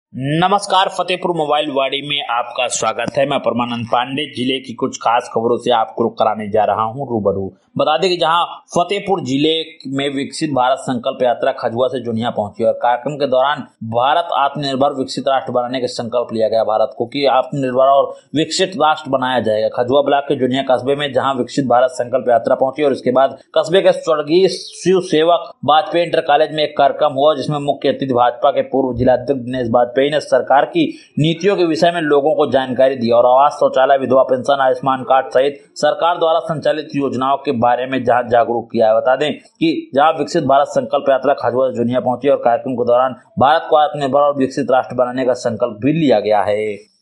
नमस्कार, फतेहपुर मोबाइल वाड़ी में आपका स्वागत है। मैं परमानंद पांडे जिले की कुछ खास खबरों से आपको कराने जा रहा हूं रूबरू। बता दें कि जहां फतेहपुर जिले में विकसित भारत संकल्प यात्रा खजुआ से जुनिया पहुंची और कार्यक्रम के दौरान भारत आत्मनिर्भर विकसित राष्ट्र बनाने का संकल्प लिया गया। भारत को कि आत्मनिर्भर और विकसित राष्ट्र बनाया जाएगा। खजुआ ब्लॉक के जुनिया कस्बे में जहाँ विकसित भारत संकल्प यात्रा पहुंची और इसके बाद कस्बे के स्वर्गीय शिव सेवक वाजपेयी इंटर कॉलेज में एक कार्यक्रम हुआ जिसमें मुख्य अतिथि भाजपा के पूर्व जिलाध्यक्ष दिनेश वाजपेयी ने सरकार की नीतियों के विषय में लोगों को जानकारी दी और आवास, शौचालय, विधवा पेंशन, आयुष्मान कार्ड सहित सरकार द्वारा संचालित योजनाओं के बारे में जागरूक किया है। बता दें कि जहां विकसित भारत संकल्प यात्रा खजुआ जुनिया पहुंची और कार्यक्रम के दौरान भारत को आत्मनिर्भर और विकसित राष्ट्र बनाने का संकल्प भी लिया गया है।